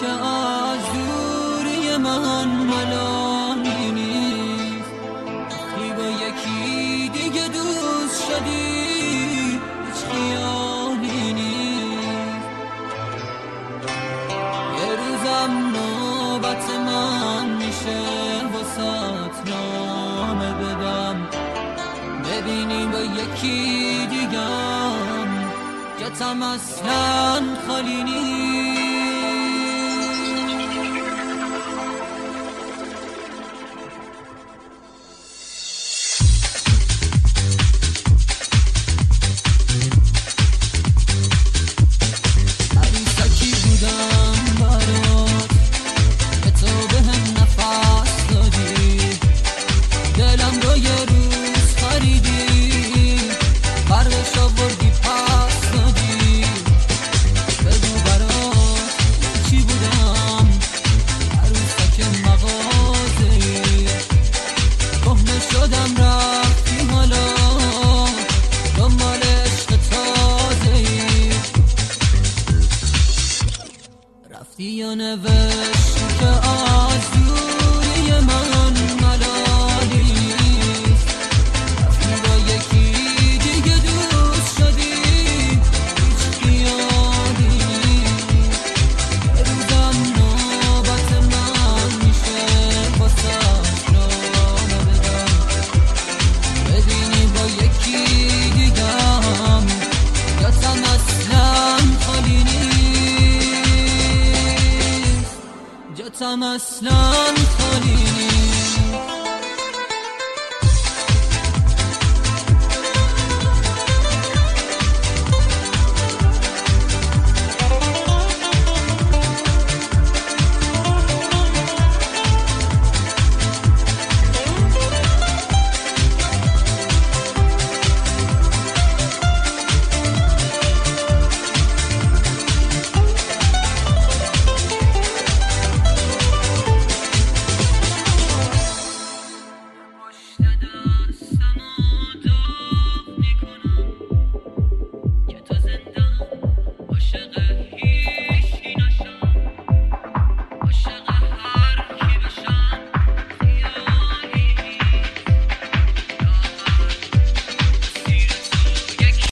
که از دوری من ملالی نیست. وقتی با یکی دیگه دوست شدی هیچ خیالی نیست. یه روزم نوبت من میشه واسات نامه بدم، ببینی با یکی دیگم جاتم اصلا خالی نیست. عروسکی بودم برات که تو بهم نفس دادی، دلم رو یه روز خریدی، برقش آوردی پس دادی. بگو برات چی بودم، عروسک مغازه‌ای، کهنه شدم رفتی حالا دنبال عشق تازه‌ای. رفتی یا نوشتی که از دوری من ملالی نیست. رفتی با یکی دیگه دوست شدی هیچ خیالی نیست. یه روزم نوبت من میشه واسات نامه بدم، ببینی با یکی دیگم جاتم اصلا خالی نیست. جاتم اصلا